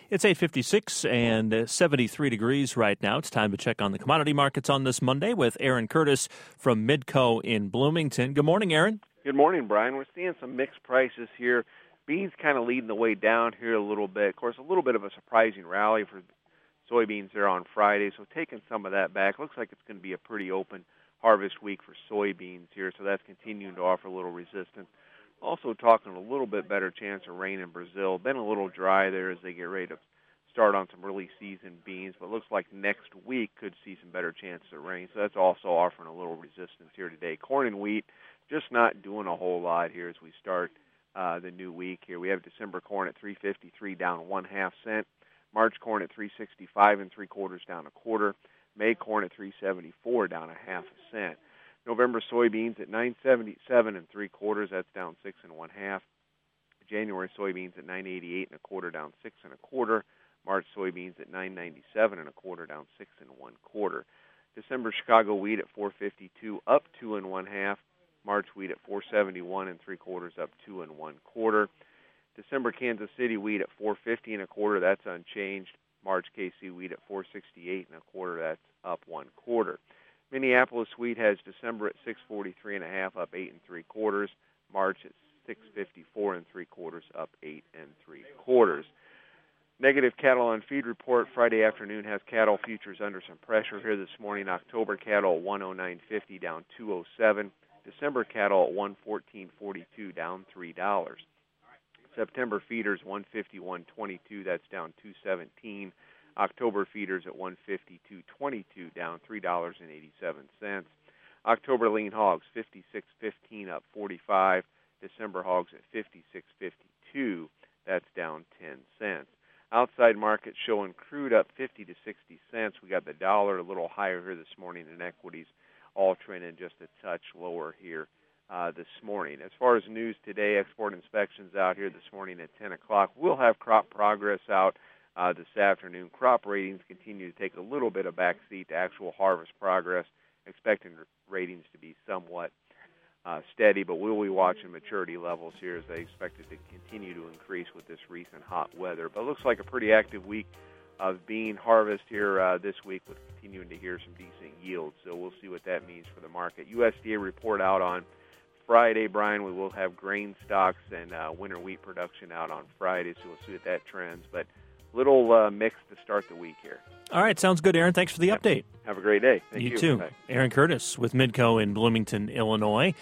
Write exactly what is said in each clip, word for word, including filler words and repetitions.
It's eight fifty-six and uh, seventy-three degrees right now. It's time to check on the commodity markets on this Monday with Aaron Curtis from Midco in Bloomington. Good morning, Aaron. Good morning, Brian. We're seeing some mixed prices here. Beans kind of leading the way down here a little bit. Of course, a little bit of a surprising rally for soybeans there on Friday, so taking some of that back. Looks like it's going to be a pretty open harvest week for soybeans here, so that's continuing to offer a little resistance. Also talking a little bit better chance of rain in Brazil. Been a little dry there as they get ready to start on some early season beans, but looks like next week could see some better chances of rain, so that's also offering a little resistance here today. Corn and wheat just not doing a whole lot here as we start uh, the new week here. We have December corn at three fifty-three down one half cent. March corn at three sixty-five and three quarters down a quarter. May corn at three seventy-four down a half a cent. November soybeans at nine seventy-seven and three quarters. That's down six and one half. January soybeans at nine eighty-eight and a quarter, down six and a quarter. March soybeans at nine ninety-seven and a quarter, down six and one quarter. December Chicago wheat at four fifty-two, up two and one half. March wheat at four seventy-one and three quarters, up two and one quarter. December Kansas City wheat at four fifty and a quarter. That's unchanged. March K C wheat at four sixty-eight and a quarter. That's up one quarter. Minneapolis wheat has December at six forty-three and a half, up eight and three quarters. March at six fifty-four and three quarters, up eight and three quarters. Negative cattle on feed report Friday afternoon has cattle futures under some pressure here this morning. October cattle at one oh nine fifty, down two oh seven. December cattle at one fourteen forty-two, down three dollars. September feeders one fifty-one twenty-two, that's down two seventeen. October feeders at one fifty-two twenty-two, down three dollars and eighty-seven cents. October lean hogs fifty-six fifteen, up forty-five. December hogs at fifty-six fifty-two, that's down ten cents. Outside market showing crude up fifty to sixty cents. We got the dollar a little higher here this morning, and equities all trending just a touch lower here uh, this morning. As far as news today, export inspections out here this morning at ten o'clock. We'll have crop progress out Uh, this afternoon. Crop ratings continue to take a little bit of backseat to actual harvest progress, expecting ratings to be somewhat uh, steady, but we'll be watching maturity levels here as they expect it to continue to increase with this recent hot weather. But it looks like a pretty active week of bean harvest here uh, this week, with continuing to hear some decent yields, so we'll see what that means for the market. U S D A report out on Friday, Brian. We will have grain stocks and uh, winter wheat production out on Friday, so we'll see what that trends, but little uh, mix to start the week here. All right, sounds good, Aaron. Thanks for the yep. update. Have a great day. Thank you. You too. Bye. Aaron Curtis with Midco in Bloomington, Illinois.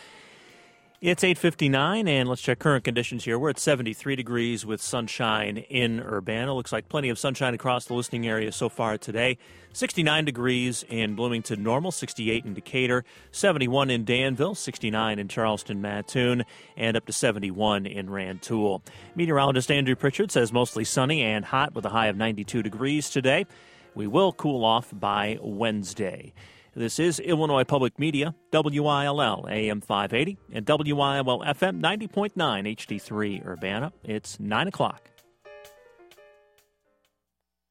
It's eight fifty-nine, and let's check current conditions here. We're at seventy-three degrees with sunshine in Urbana. Looks like plenty of sunshine across the listening area so far today. sixty-nine degrees in Bloomington Normal, sixty-eight in Decatur, seventy-one in Danville, sixty-nine in Charleston Mattoon, and up to seventy-one in Rantoul. Meteorologist Andrew Pritchard says mostly sunny and hot with a high of ninety-two degrees today. We will cool off by Wednesday. This is Illinois Public Media, W I L L A M five eighty and W I L L F M ninety point nine H D three Urbana. It's nine o'clock.